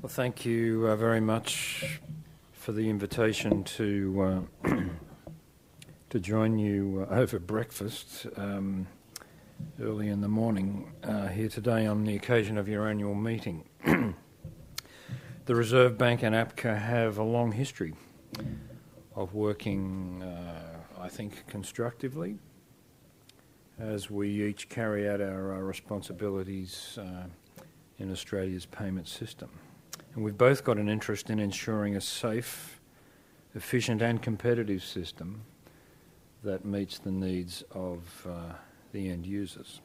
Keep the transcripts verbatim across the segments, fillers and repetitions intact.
Well, thank you uh, very much for the invitation to uh, to join you uh, over breakfast um, early in the morning uh, here today on the occasion of your annual meeting. The Reserve Bank and A P C A have a long history of working, uh, I think, constructively as we each carry out our, our responsibilities uh, in Australia's payment system. And we've both got an interest in ensuring a safe, efficient and competitive system that meets the needs of uh, the end users.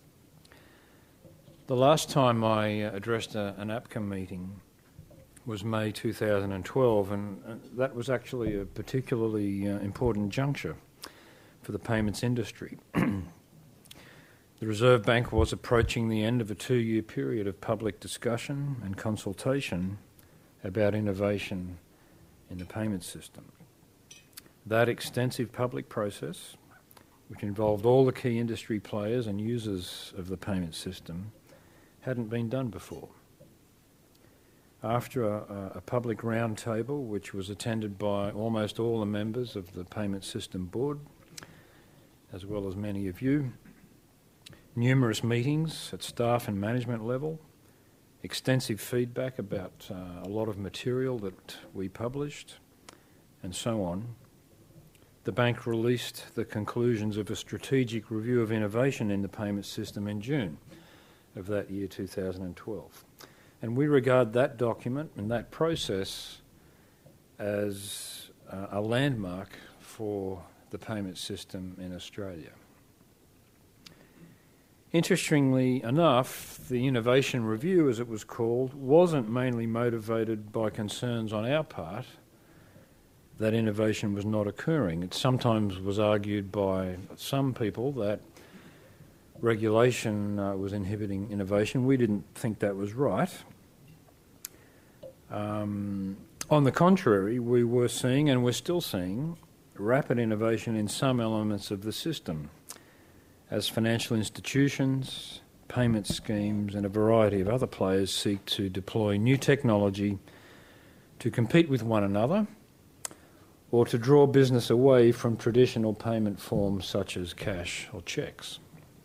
The last time I addressed a, an A P C A meeting was May two thousand twelve, and uh, that was actually a particularly uh, important juncture for the payments industry. The Reserve Bank was approaching the end of a two-year period of public discussion and consultation about innovation in the payment system. That extensive public process, which involved all the key industry players and users of the payment system, hadn't been done before. After a, a public roundtable, which was attended by almost all the members of the Payment System Board, as well as many of you, numerous meetings at staff and management level, extensive feedback about uh, a lot of material that we published, and so on, the bank released the conclusions of a strategic review of innovation in the payment system in June of that year, two thousand twelve. And we regard that document and that process as uh, a landmark for the payment system in Australia. Interestingly enough, the Innovation Review, as it was called, wasn't mainly motivated by concerns on our part that innovation was not occurring. It sometimes was argued by some people that regulation uh, was inhibiting innovation. We didn't think that was right. Um, on the contrary, we were seeing, and we're still seeing, rapid innovation in some elements of the system, as financial institutions, payment schemes and a variety of other players seek to deploy new technology to compete with one another or to draw business away from traditional payment forms such as cash or cheques.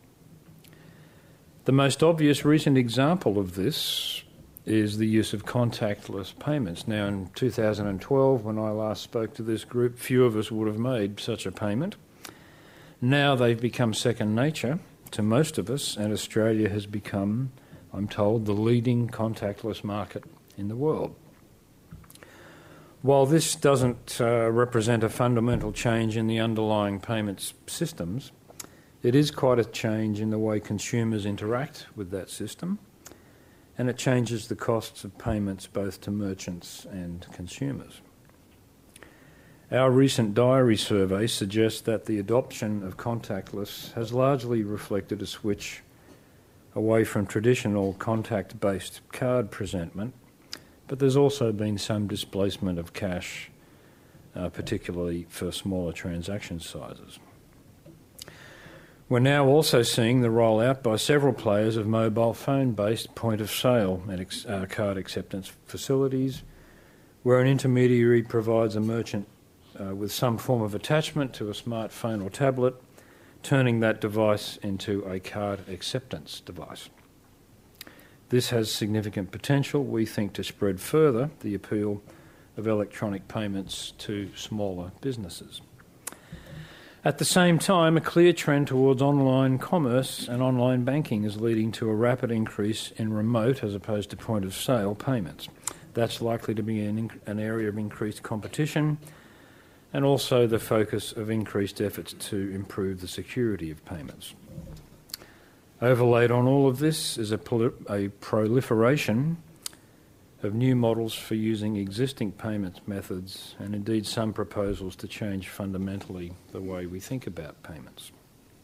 The most obvious recent example of this is the use of contactless payments. Now, in two thousand twelve, when I last spoke to this group, few of us would have made such a payment. Now they've become second nature to most of us, and Australia has become, I'm told, the leading contactless market in the world. While this doesn't uh, represent a fundamental change in the underlying payments systems, it is quite a change in the way consumers interact with that system, and it changes the costs of payments both to merchants and consumers. Our recent diary survey suggests that the adoption of contactless has largely reflected a switch away from traditional contact-based card presentment, but there's also been some displacement of cash, uh, particularly for smaller transaction sizes. We're now also seeing the rollout by several players of mobile phone-based point-of-sale and ex- uh, card acceptance facilities, where an intermediary provides a merchant Uh, with some form of attachment to a smartphone or tablet, turning that device into a card acceptance device. This has significant potential, we think, to spread further the appeal of electronic payments to smaller businesses. At the same time, a clear trend towards online commerce and online banking is leading to a rapid increase in remote as opposed to point-of-sale payments. That's likely to be an, an area of increased competition, and also the focus of increased efforts to improve the security of payments. Overlaid on all of this is a, prol- a proliferation of new models for using existing payment methods, and indeed some proposals to change fundamentally the way we think about payments.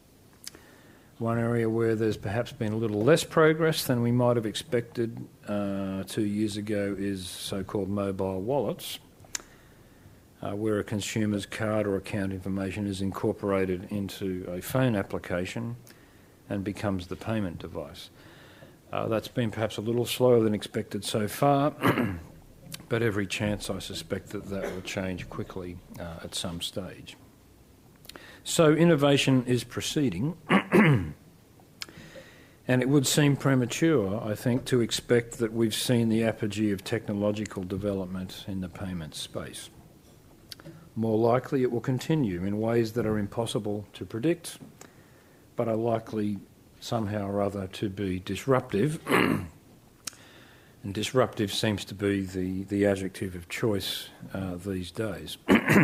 One area where there's perhaps been a little less progress than we might have expected uh, two years ago is so-called mobile wallets, Uh, where a consumer's card or account information is incorporated into a phone application and becomes the payment device. Uh, that's been perhaps a little slower than expected so far, but every chance I suspect that that will change quickly uh, at some stage. So innovation is proceeding, and it would seem premature, I think, to expect that we've seen the apogee of technological development in the payments space. More likely it will continue in ways that are impossible to predict, but are likely somehow or other to be disruptive. And disruptive seems to be the, the adjective of choice uh, these days.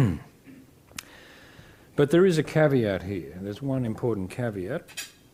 But there is a caveat here. There's one important caveat.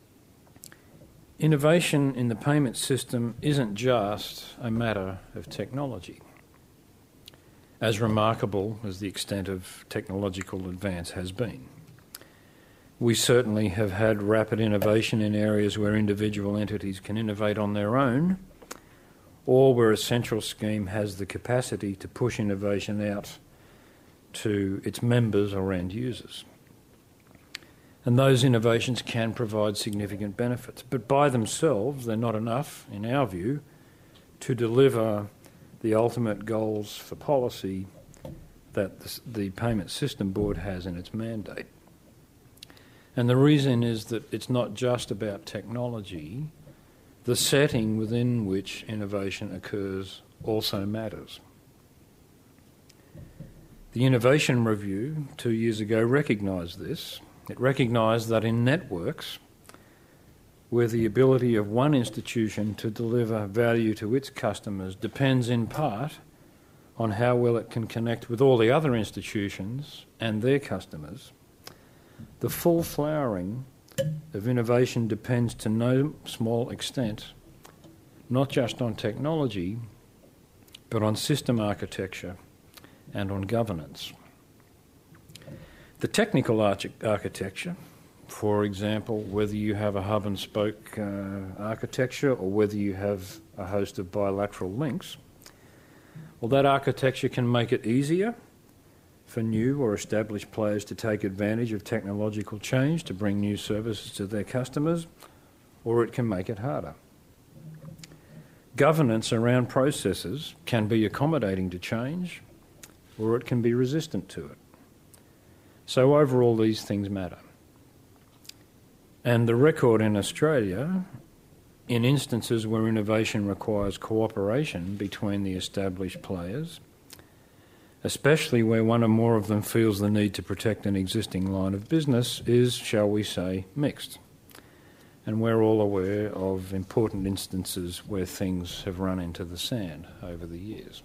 Innovation in the payment system isn't just a matter of technology. As remarkable as the extent of technological advance has been. We certainly have had rapid innovation in areas where individual entities can innovate on their own, or where a central scheme has the capacity to push innovation out to its members or end users. And those innovations can provide significant benefits, but by themselves they're not enough, in our view, to deliver the ultimate goals for policy that the, the Payment System Board has in its mandate. And the reason is that it's not just about technology. The setting within which innovation occurs also matters. The Innovation Review two years ago recognised this. It recognised that in networks, where the ability of one institution to deliver value to its customers depends in part on how well it can connect with all the other institutions and their customers, the full flowering of innovation depends to no small extent not just on technology, but on system architecture and on governance. The technical arch- architecture, for example, whether you have a hub and spoke uh, architecture or whether you have a host of bilateral links, well, that architecture can make it easier for new or established players to take advantage of technological change to bring new services to their customers, or it can make it harder. Governance around processes can be accommodating to change, or it can be resistant to it. So overall, these things matter. And the record in Australia, in instances where innovation requires cooperation between the established players, especially where one or more of them feels the need to protect an existing line of business, is, shall we say, mixed. And we're all aware of important instances where things have run into the sand over the years.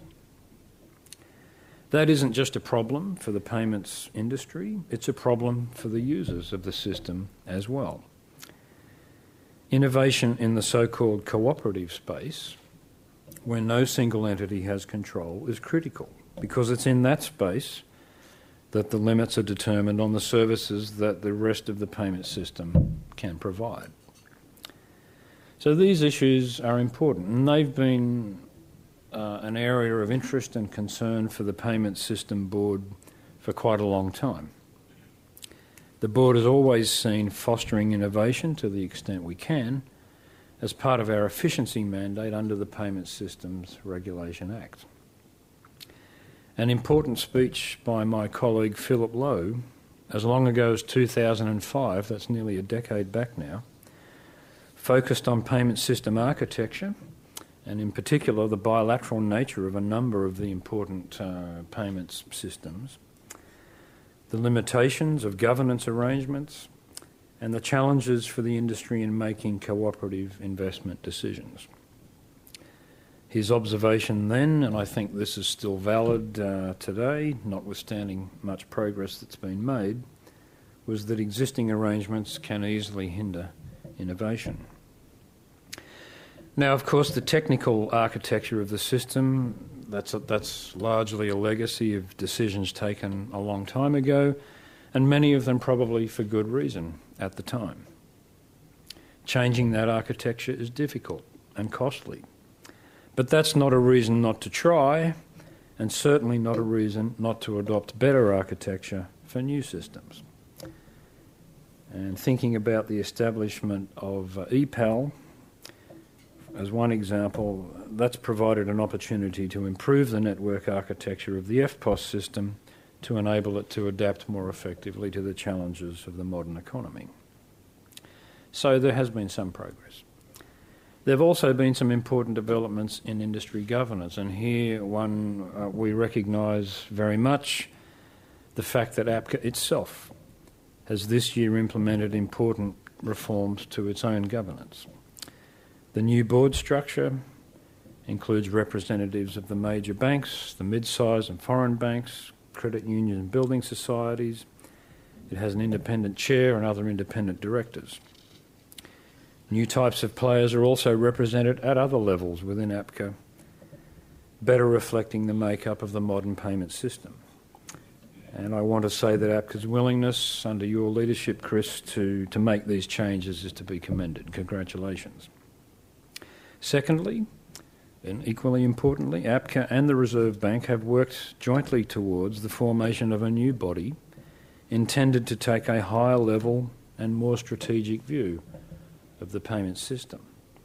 That isn't just a problem for the payments industry, it's a problem for the users of the system as well. Innovation in the so-called cooperative space, where no single entity has control, is critical, because it's in that space that the limits are determined on the services that the rest of the payment system can provide. So these issues are important, and they've been uh, an area of interest and concern for the Payment System Board for quite a long time. The Board has always seen fostering innovation to the extent we can as part of our efficiency mandate under the Payment Systems Regulation Act. An important speech by my colleague Philip Lowe, as long ago as two thousand five, that's nearly a decade back now, focused on payment system architecture and in particular the bilateral nature of a number of the important uh, payments systems, the limitations of governance arrangements, and the challenges for the industry in making cooperative investment decisions. His observation then, and I think this is still valid uh, today, notwithstanding much progress that's been made, was that existing arrangements can easily hinder innovation. Now, of course, the technical architecture of the system, that's, a, that's largely a legacy of decisions taken a long time ago, and many of them probably for good reason at the time. Changing that architecture is difficult and costly. But that's not a reason not to try, and certainly not a reason not to adopt better architecture for new systems. And thinking about the establishment of uh, E P A L as one example, that's provided an opportunity to improve the network architecture of the F P O S system to enable it to adapt more effectively to the challenges of the modern economy. So there has been some progress. There have also been some important developments in industry governance, and here one uh, we recognise very much the fact that A P C A itself has this year implemented important reforms to its own governance. The new board structure includes representatives of the major banks, the mid-size and foreign banks, credit unions and building societies. It has an independent chair and other independent directors. New types of players are also represented at other levels within A P C A, better reflecting the makeup of the modern payment system. And I want to say that A P C A's willingness under your leadership, Chris, to, to make these changes is to be commended. Congratulations. Secondly, and equally importantly, A P C A and the Reserve Bank have worked jointly towards the formation of a new body intended to take a higher level and more strategic view of the payment system.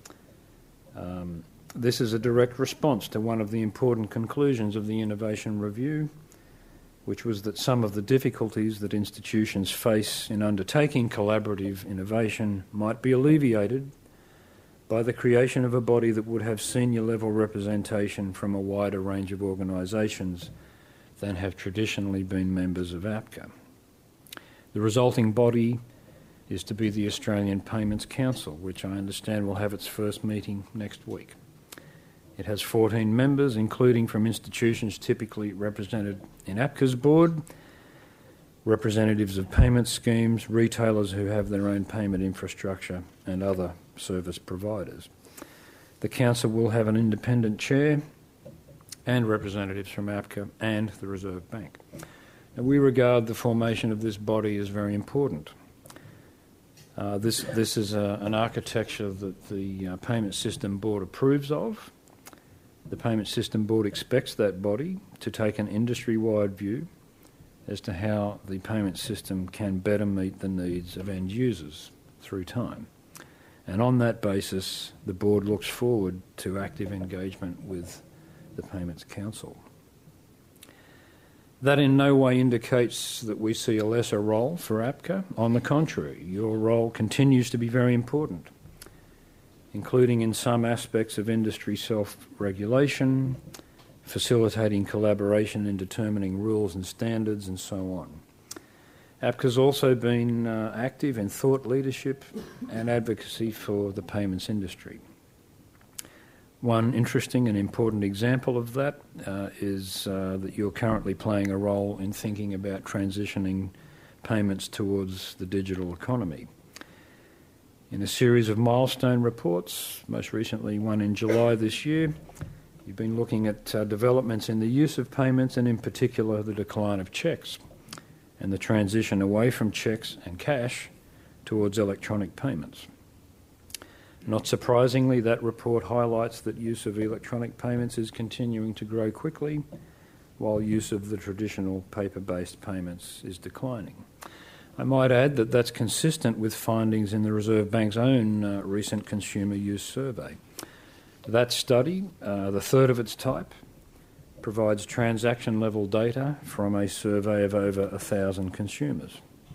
Um, this is a direct response to one of the important conclusions of the Innovation Review, which was that some of the difficulties that institutions face in undertaking collaborative innovation might be alleviated by the creation of a body that would have senior level representation from a wider range of organisations than have traditionally been members of A P C A. The resulting body is to be the Australian Payments Council, which I understand will have its first meeting next week. It has fourteen members, including from institutions typically represented in A P C A's board, representatives of payment schemes, retailers who have their own payment infrastructure, and other service providers. The Council will have an independent chair and representatives from A P C A and the Reserve Bank. And we regard the formation of this body as very important. Uh, this, this is a, an architecture that the uh, Payment System Board approves of. The Payment System Board expects that body to take an industry-wide view as to how the payment system can better meet the needs of end users through time. And on that basis, the Board looks forward to active engagement with the Payments Council. That in no way indicates that we see a lesser role for A P C A. On the contrary, your role continues to be very important, including in some aspects of industry self-regulation, facilitating collaboration in determining rules and standards, and so on. A P C A has also been uh, active in thought leadership and advocacy for the payments industry. One interesting and important example of that uh, is uh, that you're currently playing a role in thinking about transitioning payments towards the digital economy. In a series of milestone reports, most recently one in July this year, you've been looking at uh, developments in the use of payments and in particular the decline of cheques and the transition away from cheques and cash towards electronic payments. Not surprisingly, that report highlights that use of electronic payments is continuing to grow quickly, while use of the traditional paper-based payments is declining. I might add that that's consistent with findings in the Reserve Bank's own uh, recent consumer use survey. That study, uh, the third of its type, provides transaction-level data from a survey of over a thousand consumers.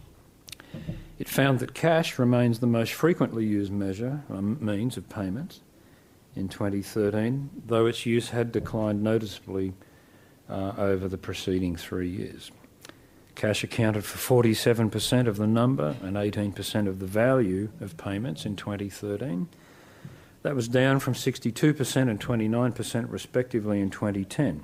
It found that cash remains the most frequently used measure, um, means of payment in twenty thirteen, though its use had declined noticeably uh, over the preceding three years. Cash accounted for forty-seven percent of the number and eighteen percent of the value of payments in twenty thirteen. That was down from sixty-two percent and twenty-nine percent respectively in twenty ten,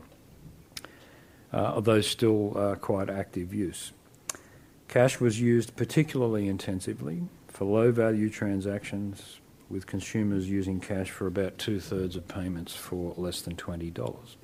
uh, although still uh, quite active use. Cash was used particularly intensively for low-value transactions, with consumers using cash for about two-thirds of payments for less than twenty dollars.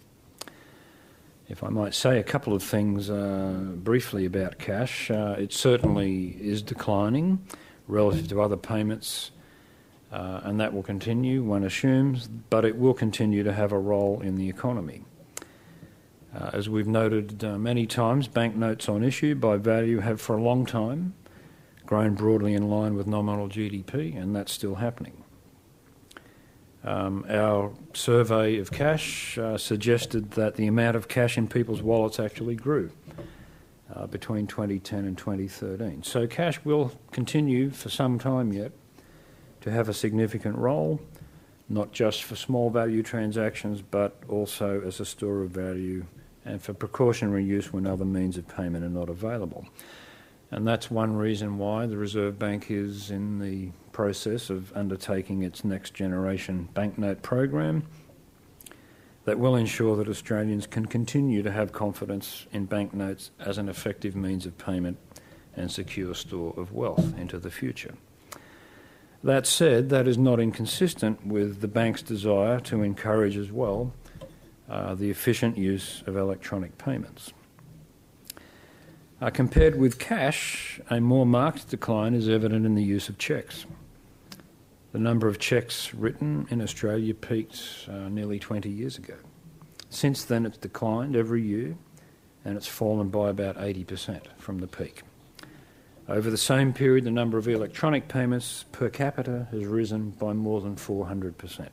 If I might say a couple of things uh, briefly about cash, uh, it certainly is declining relative to other payments, uh, and that will continue, one assumes, but it will continue to have a role in the economy. Uh, as we've noted uh, many times, banknotes on issue by value have for a long time grown broadly in line with nominal G D P, and that's still happening. Um, our survey of cash uh, suggested that the amount of cash in people's wallets actually grew uh, between twenty ten and twenty thirteen. So cash will continue for some time yet to have a significant role, not just for small value transactions, but also as a store of value and for precautionary use when other means of payment are not available. And that's one reason why the Reserve Bank is in the process of undertaking its next generation banknote program that will ensure that Australians can continue to have confidence in banknotes as an effective means of payment and secure store of wealth into the future. That said, that is not inconsistent with the bank's desire to encourage as well uh, the efficient use of electronic payments. Uh, compared with cash, a more marked decline is evident in the use of cheques. The number of cheques written in Australia peaked uh, nearly twenty years ago. Since then it's declined every year and it's fallen by about eighty percent from the peak. Over the same period, the number of electronic payments per capita has risen by more than four hundred percent.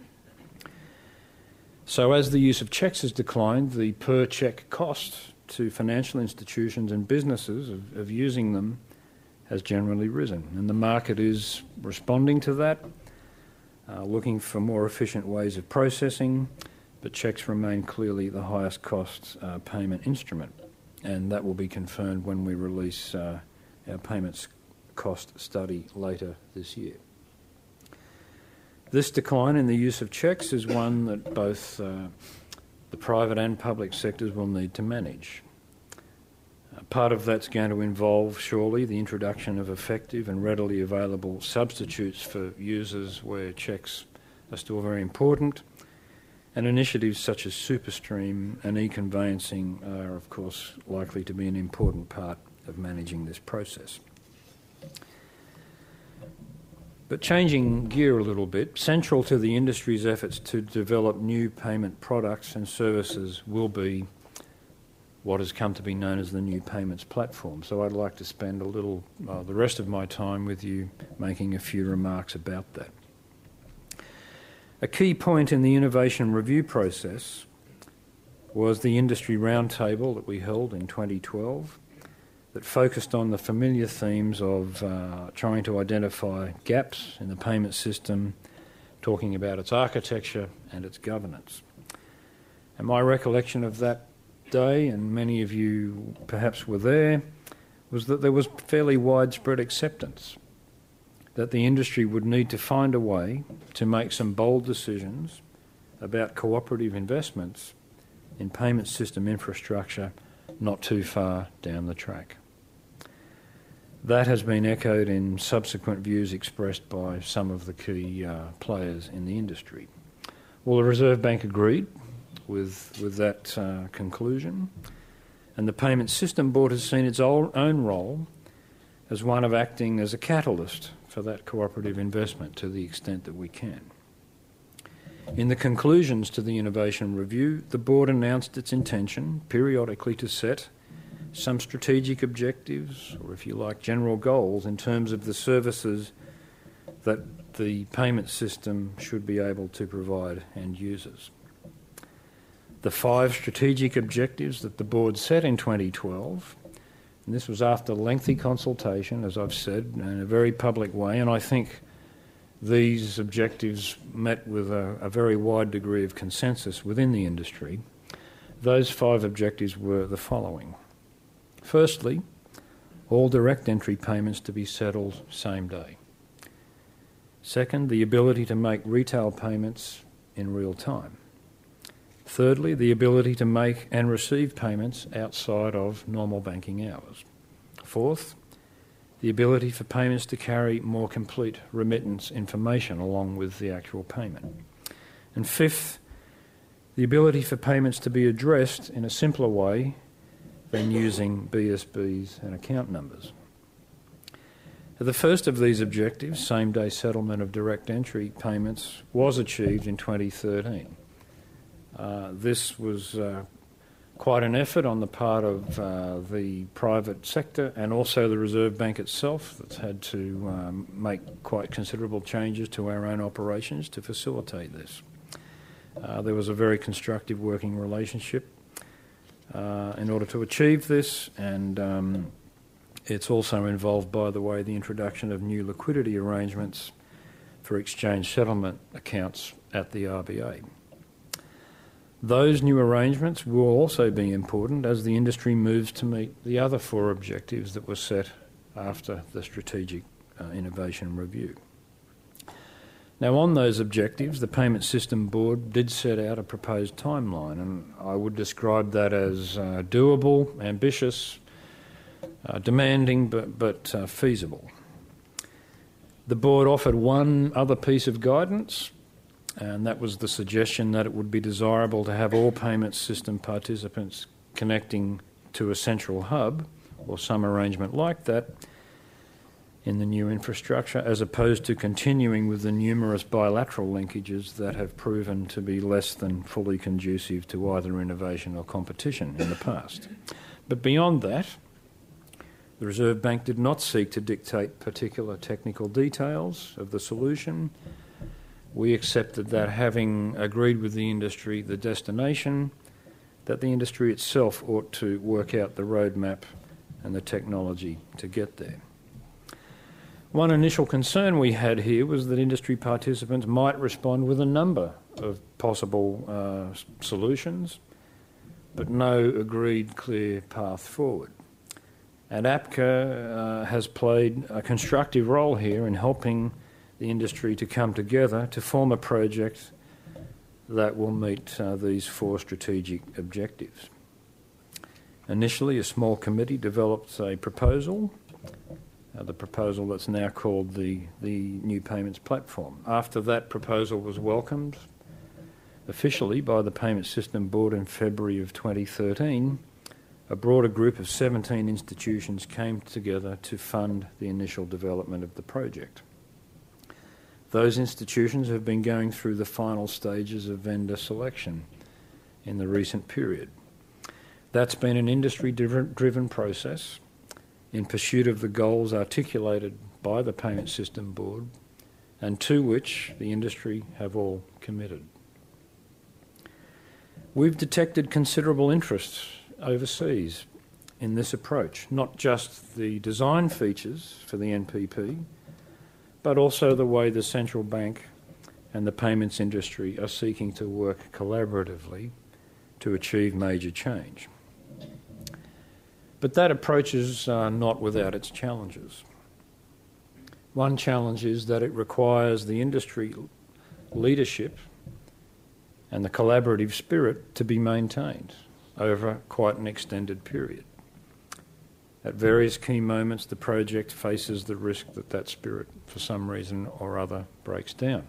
So as the use of cheques has declined, the per cheque cost to financial institutions and businesses of, of using them has generally risen. And the market is responding to that, uh, looking for more efficient ways of processing, but cheques remain clearly the highest cost uh, payment instrument. And that will be confirmed when we release uh, our payments cost study later this year. This decline in the use of cheques is one that both uh, the private and public sectors will need to manage. Uh, part of that's going to involve, surely, the introduction of effective and readily available substitutes for users where cheques are still very important, and initiatives such as SuperStream and e-conveyancing are, of course, likely to be an important part of managing this process. But changing gear a little bit, central to the industry's efforts to develop new payment products and services will be what has come to be known as the new payments platform. So I'd like to spend a little, uh, the rest of my time with you making a few remarks about that. A key point in the innovation review process was the industry roundtable that we held in twenty twelve that focused on the familiar themes of uh, trying to identify gaps in the payment system, talking about its architecture and its governance. And my recollection of that day, and many of you perhaps were there, was that there was fairly widespread acceptance that the industry would need to find a way to make some bold decisions about cooperative investments in payment system infrastructure not too far down the track. That has been echoed in subsequent views expressed by some of the key uh, players in the industry. Well, the Reserve Bank agreed with, with that uh, conclusion, and the Payment System Board has seen its own role as one of acting as a catalyst for that cooperative investment to the extent that we can. In the conclusions to the Innovation Review, the Board announced its intention periodically to set some strategic objectives, or if you like, general goals in terms of the services that the payment system should be able to provide end users. The five strategic objectives that the Board set in twenty twelve, and this was after lengthy consultation, as I've said, in a very public way, and I think these objectives met with a, a very wide degree of consensus within the industry. Those five objectives were the following. Firstly, all direct entry payments to be settled same day. Second, the ability to make retail payments in real time. Thirdly, the ability to make and receive payments outside of normal banking hours. Fourth, the ability for payments to carry more complete remittance information along with the actual payment. And fifth, the ability for payments to be addressed in a simpler way than using B S Bs and account numbers. The first of these objectives, same-day settlement of direct entry payments, was achieved in twenty thirteen. Uh, this was uh, Quite an effort on the part of uh, the private sector and also the Reserve Bank itself that's had to um, make quite considerable changes to our own operations to facilitate this. Uh, there was a very constructive working relationship uh, in order to achieve this, and um, it's also involved, by the way, the introduction of new liquidity arrangements for exchange settlement accounts at the R B A. Those new arrangements will also be important as the industry moves to meet the other four objectives that were set after the Strategic uh, Innovation Review. Now, on those objectives, the Payment System Board did set out a proposed timeline, and I would describe that as uh, doable, ambitious, uh, demanding, but, but uh, feasible. The board offered one other piece of guidance, and that was the suggestion that it would be desirable to have all payment system participants connecting to a central hub or some arrangement like that in the new infrastructure, as opposed to continuing with the numerous bilateral linkages that have proven to be less than fully conducive to either innovation or competition in the past. But beyond that, the Reserve Bank did not seek to dictate particular technical details of the solution. We accepted that, having agreed with the industry the destination, that the industry itself ought to work out the roadmap and the technology to get there. One initial concern we had here was that industry participants might respond with a number of possible uh, solutions, but no agreed clear path forward. And A P C A uh, has played a constructive role here in helping the industry to come together to form a project that will meet uh, these four strategic objectives. Initially, a small committee developed a proposal, uh, the proposal that's now called the, the New Payments Platform. After that proposal was welcomed officially by the Payment System Board in February of twenty thirteen, a broader group of seventeen institutions came together to fund the initial development of the project. Those institutions have been going through the final stages of vendor selection in the recent period. That's been an industry-driven process in pursuit of the goals articulated by the Payment System Board and to which the industry have all committed. We've detected considerable interest overseas in this approach, not just the design features for the N P P, but also the way the central bank and the payments industry are seeking to work collaboratively to achieve major change. But that approach is uh, not without its challenges. One challenge is that it requires the industry leadership and the collaborative spirit to be maintained over quite an extended period. At various key moments, the project faces the risk that that spirit, for some reason or other, breaks down.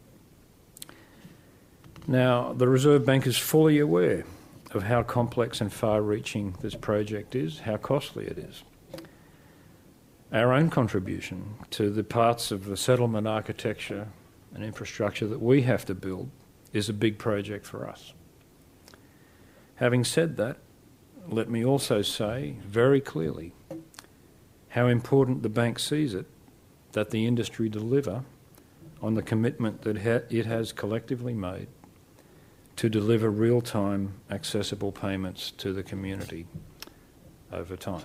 Now, the Reserve Bank is fully aware of how complex and far-reaching this project is, how costly it is. Our own contribution to the parts of the settlement architecture and infrastructure that we have to build is a big project for us. Having said that, let me also say very clearly how important the bank sees it that the industry deliver on the commitment that it has collectively made to deliver real-time accessible payments to the community over time.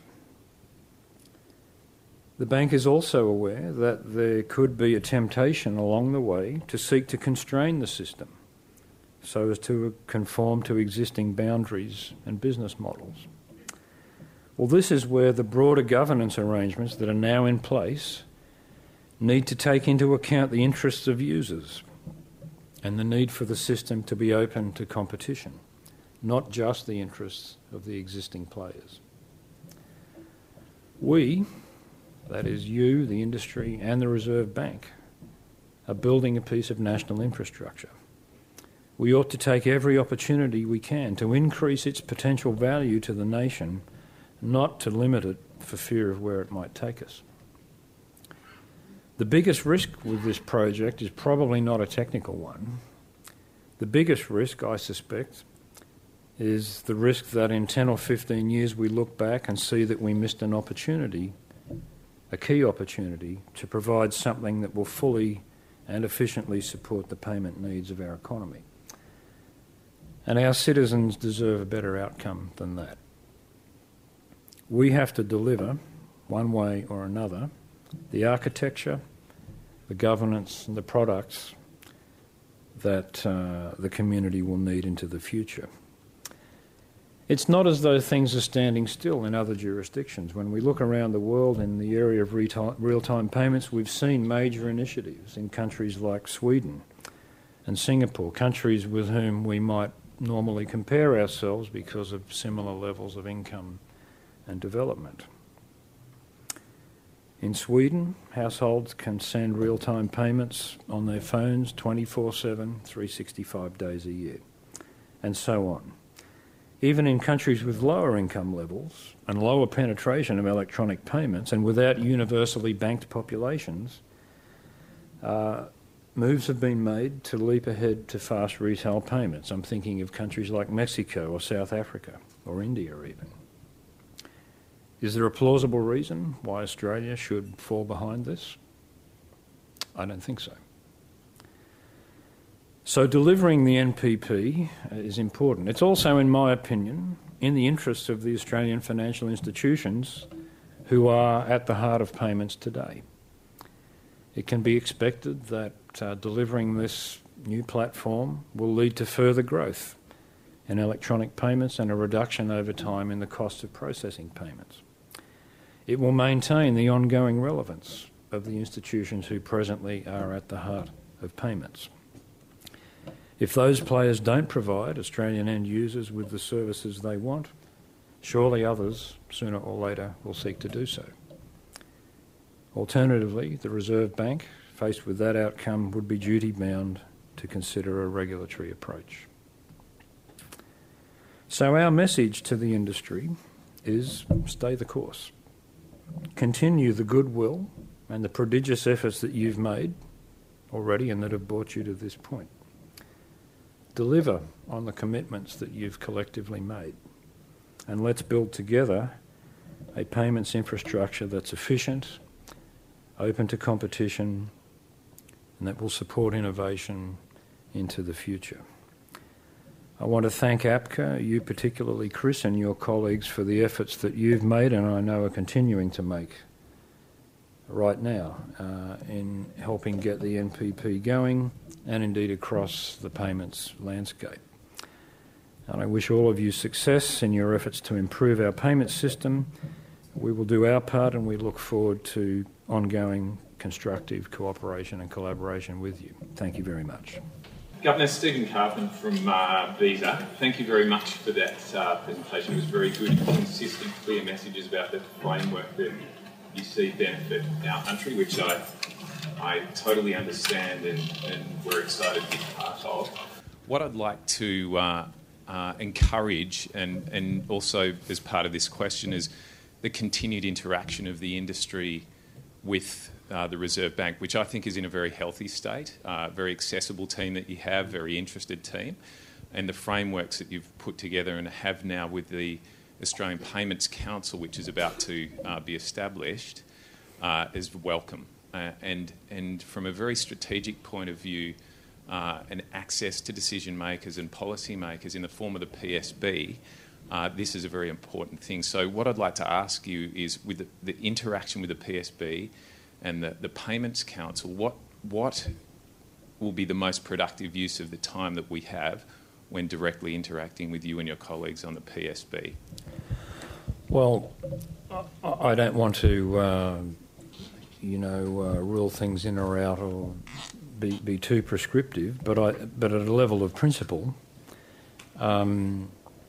The bank is also aware that there could be a temptation along the way to seek to constrain the system so as to conform to existing boundaries and business models. Well, this is where the broader governance arrangements that are now in place need to take into account the interests of users and the need for the system to be open to competition, not just the interests of the existing players. We, that is you, the industry, and the Reserve Bank, are building a piece of national infrastructure. We ought to take every opportunity we can to increase its potential value to the nation, not to limit it for fear of where it might take us. The biggest risk with this project is probably not a technical one. The biggest risk, I suspect, is the risk that in ten or fifteen years we look back and see that we missed an opportunity, a key opportunity, to provide something that will fully and efficiently support the payment needs of our economy. And our citizens deserve a better outcome than that. We have to deliver, one way or another, the architecture, the governance and the products that uh, the community will need into the future. It's not as though things are standing still in other jurisdictions. When we look around the world in the area of real-time payments, we've seen major initiatives in countries like Sweden and Singapore, countries with whom we might normally compare ourselves because of similar levels of income and development. In Sweden, households can send real-time payments on their phones twenty-four seven, three hundred sixty-five days a year, and so on. Even in countries with lower income levels and lower penetration of electronic payments and without universally banked populations, uh, moves have been made to leap ahead to fast retail payments. I'm thinking of countries like Mexico or South Africa or India even. Is there a plausible reason why Australia should fall behind this? I don't think so. So delivering the N P P is important. It's also, in my opinion, in the interests of the Australian financial institutions who are at the heart of payments today. It can be expected that uh, delivering this new platform will lead to further growth in electronic payments and a reduction over time in the cost of processing payments. It will maintain the ongoing relevance of the institutions who presently are at the heart of payments. If those players don't provide Australian end users with the services they want, surely others, sooner or later, will seek to do so. Alternatively, the Reserve Bank, faced with that outcome, would be duty-bound to consider a regulatory approach. So our message to the industry is stay the course. Continue the goodwill and the prodigious efforts that you've made already and that have brought you to this point. Deliver on the commitments that you've collectively made, and let's build together a payments infrastructure that's efficient, open to competition, and that will support innovation into the future. I want to thank A P C A, you particularly, Chris, and your colleagues for the efforts that you've made and I know are continuing to make right now uh, in helping get the N P P going and indeed across the payments landscape. And I wish all of you success in your efforts to improve our payment system. We will do our part and we look forward to ongoing constructive cooperation and collaboration with you. Thank you very much. Governor Stephen Carpen from uh, Visa, thank you very much for that uh, presentation. It was very good, consistent, clear messages about the framework that you see benefit our country, which I I totally understand and, and we're excited to be part of. What I'd like to uh, uh, encourage and, and also as part of this question is the continued interaction of the industry with uh, the Reserve Bank, which I think is in a very healthy state, uh, very accessible team that you have, very interested team, and the frameworks that you've put together and have now with the Australian Payments Council, which is about to uh, be established, uh, is welcome. Uh, and, and from a very strategic point of view, uh, and access to decision makers and policy makers in the form of the P S B, uh, this is a very important thing. So what I'd like to ask you is, with the, the interaction with the P S B and the, the Payments Council, what, what will be the most productive use of the time that we have when directly interacting with you and your colleagues on the P S B? Well, I don't want to, uh, you know, uh, rule things in or out or be, be too prescriptive, but I, but at a level of principle, um,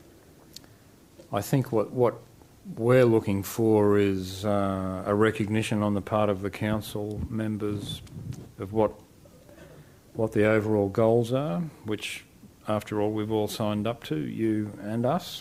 I think what what we're looking for is uh, a recognition on the part of the council members of what what the overall goals are, which, after all, we've all signed up to, you and us.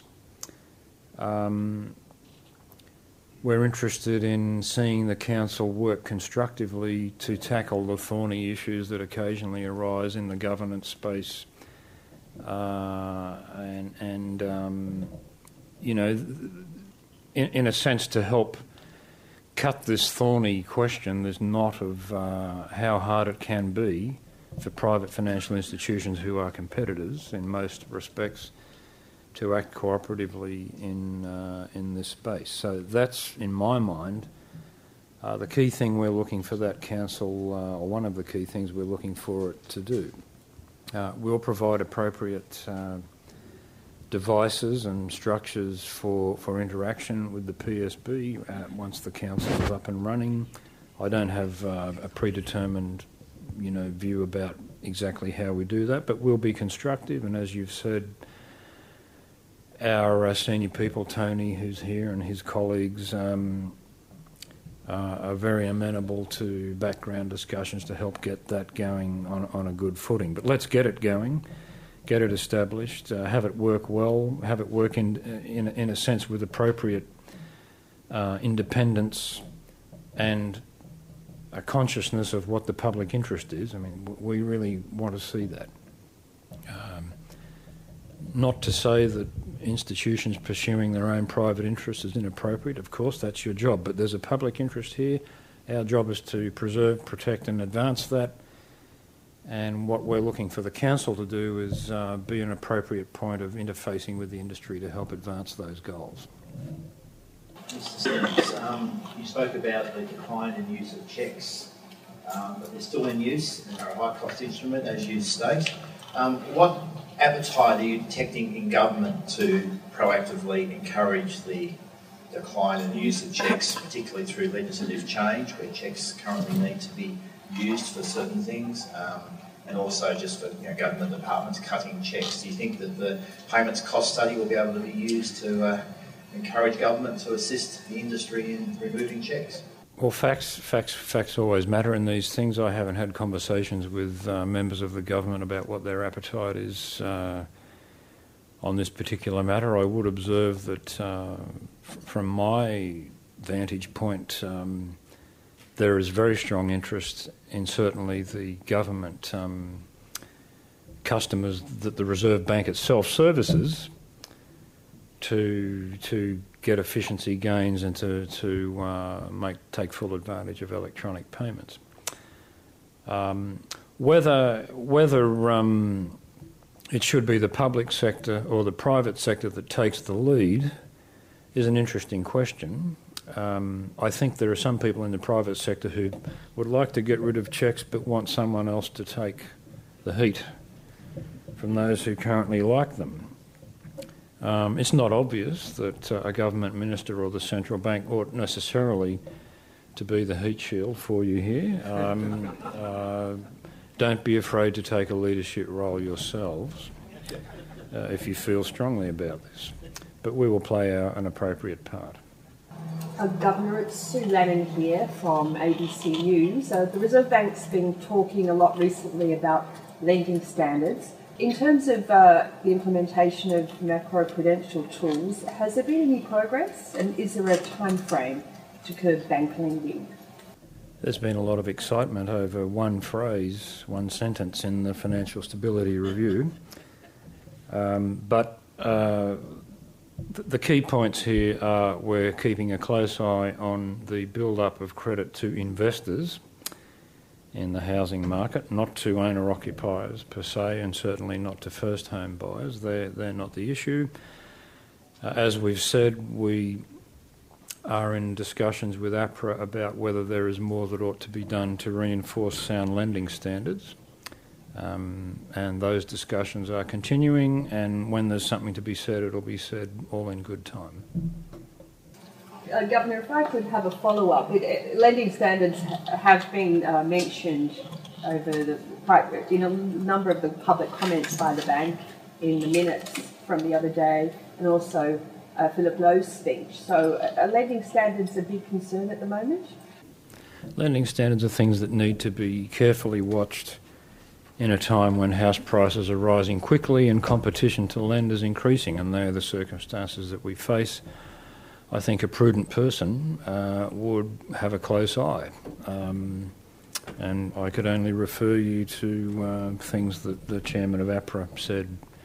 Um, we're interested in seeing the council work constructively to tackle the thorny issues that occasionally arise in the governance space uh, and, and um, you know, in, in a sense to help cut this thorny question, this knot of uh, how hard it can be for private financial institutions who are competitors in most respects to act cooperatively in uh, in this space. So that's, in my mind, uh, the key thing we're looking for that council, uh, or one of the key things we're looking for it to do. Uh, we'll provide appropriate uh, devices and structures for, for interaction with the P S B uh, once the council is up and running. I don't have uh, a predetermined, you know, view about exactly how we do that, but we'll be constructive, and as you've said, our uh, senior people, Tony, who's here, and his colleagues um, uh, are very amenable to background discussions to help get that going on, on a good footing. But let's get it going, get it established, uh, have it work well, have it work in, in, in a sense with appropriate uh, independence and a consciousness of what the public interest is. I mean, we really want to see that. Um, not to say that institutions pursuing their own private interests is inappropriate. Of course, that's your job, but there's a public interest here. Our job is to preserve, protect and advance that, and what we're looking for the council to do is uh, be an appropriate point of interfacing with the industry to help advance those goals. Mister Simmons, um, you spoke about the decline in use of cheques, um, but they're still in use and are a high-cost instrument, as you state. Um, what appetite are you detecting in government to proactively encourage the decline in the use of cheques, particularly through legislative change, where cheques currently need to be used for certain things, um, and also just for you know, government departments cutting cheques? Do you think that the payments cost study will be able to be used to uh, encourage government to assist the industry in removing cheques? Well, facts, facts, facts always matter in these things. I haven't had conversations with uh, members of the government about what their appetite is uh, on this particular matter. I would observe that, uh, f- from my vantage point, um, there is very strong interest in certainly the government um, customers that the Reserve Bank itself services to to get efficiency gains and to to uh, make take full advantage of electronic payments. Um, whether whether um, it should be the public sector or the private sector that takes the lead is an interesting question. Um, I think there are some people in the private sector who would like to get rid of cheques but want someone else to take the heat from those who currently like them. Um, it's not obvious that uh, a government minister or the central bank ought necessarily to be the heat shield for you here. Um, uh, don't be afraid to take a leadership role yourselves uh, if you feel strongly about this. But we will play our, an appropriate part. Uh, Governor, it's Sue Lannon here from A B C News. Uh, the Reserve Bank's been talking a lot recently about lending standards. In terms of uh, the implementation of macroprudential tools, has there been any progress, and is there a time frame to curb bank lending? There's been a lot of excitement over one phrase, one sentence in the Financial Stability Review, um, but uh, th- the key points here are we're keeping a close eye on the build-up of credit to investors in the housing market, not to owner-occupiers per se, and certainly not to first-home buyers. They're, they're not the issue. Uh, as we've said, we are in discussions with APRA about whether there is more that ought to be done to reinforce sound lending standards. Um, and those discussions are continuing, and when there's something to be said, it'll be said all in good time. Uh, Governor, if I could have a follow-up. It, it, lending standards ha- have been uh, mentioned over the in a number of the public comments by the bank, in the minutes from the other day, and also uh, Philip Lowe's speech. So uh, are lending standards a big concern at the moment? Lending standards are things that need to be carefully watched in a time when house prices are rising quickly and competition to lend is increasing, and they are the circumstances that we face. I think a prudent person uh, would have a close eye. Um, and I could only refer you to uh, things that the chairman of APRA said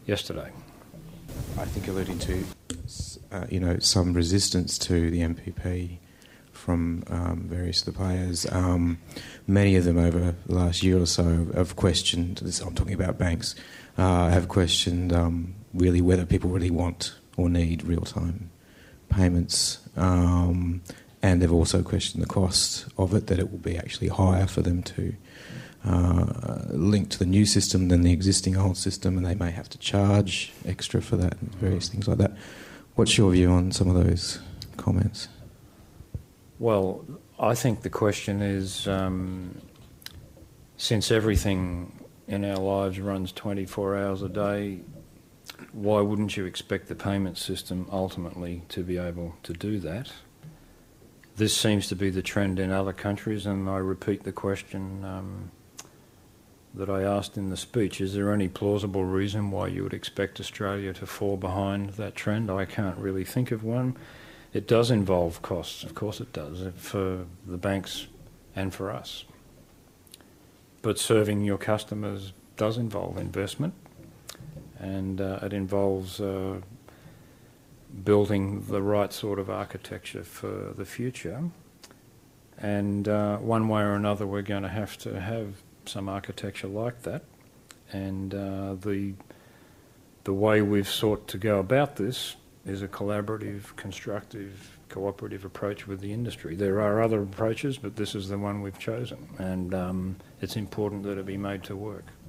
yesterday. I think alluding to, uh, you know, some resistance to the M P P from um, various of the players. Um, many of them over the last year or so have questioned, this, I'm talking about banks, uh, have questioned um, really whether people really want or need real-time payments. Um, and they've also questioned the cost of it, that it will be actually higher for them to uh, link to the new system than the existing old system, and they may have to charge extra for that and various things like that. What's your view on some of those comments? Well, I think the question is, um, since everything in our lives runs twenty-four hours a day, why wouldn't you expect the payment system ultimately to be able to do that? This seems to be the trend in other countries, and I repeat the question um, that I asked in the speech. Is there any plausible reason why you would expect Australia to fall behind that trend? I can't really think of one. It does involve costs, of course it does, for the banks and for us. But serving your customers does involve investment, and uh, it involves uh, building the right sort of architecture for the future. And uh, one way or another we're going to have to have some architecture like that. And uh, the, the way we've sought to go about this is a collaborative, constructive, cooperative approach with the industry. There are other approaches, but this is the one we've chosen, and um, it's important that it be made to work.